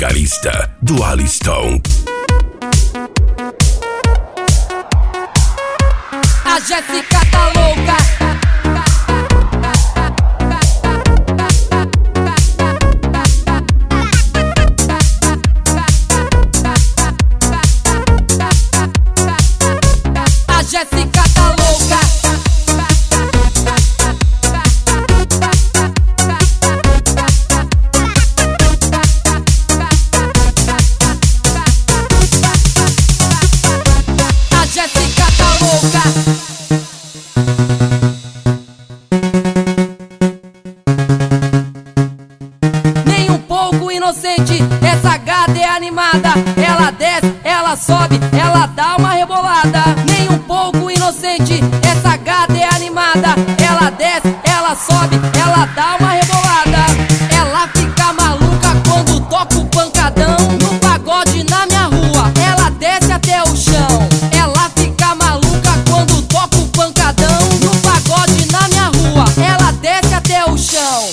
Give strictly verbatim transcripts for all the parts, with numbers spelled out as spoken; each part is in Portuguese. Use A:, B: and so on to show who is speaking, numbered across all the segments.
A: Vigarista do Aliston.
B: A Jéssica tá louca. A Jéssica tá louca. A Jéssica tá louca. Nem um pouco inocente, essa gata é animada. Ela desce, ela sobe, ela dá uma rebolada. Nem um pouco inocente, essa gata é animada. Ela desce, ela sobe, ela dá uma rebolada. Ela fica maluca quando toca o pancadão no pagode na minha rua. Ela desce até o chão. Ela fica maluca quando toca o pancadão no pagode na minha rua. Ela desce até o chão.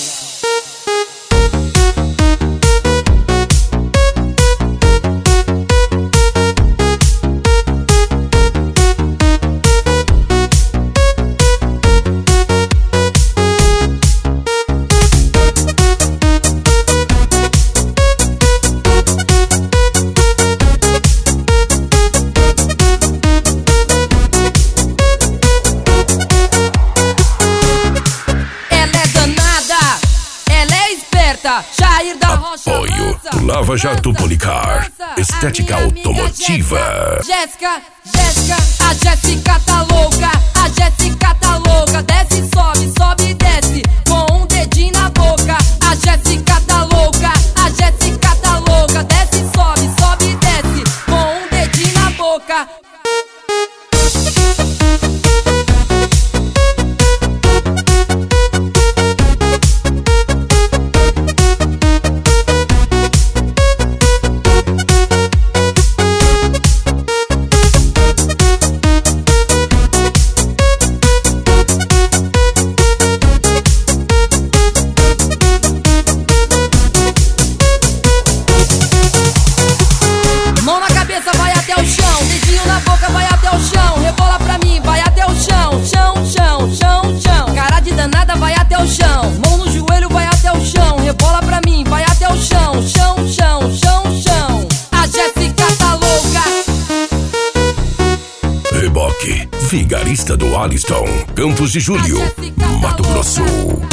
B: Jair da Rocha.
A: Apoio Lava Jato Policar. Estética automotiva.
B: Jéssica, Jéssica, a Jéssica tá louca. A Jéssica tá louca. Desce, sobe, sobe e desce com um dedinho na boca. A Jéssica tá louca. A Jéssica tá louca. Desce, sobe, sobe e desce com um dedinho na boca. Mão no joelho, vai até o chão. Rebola pra mim, vai até o chão. Chão, chão, chão, chão. A Jéssica tá louca.
A: Reboque Vigarista do Aliston, Campos de Julho, Mato Grosso.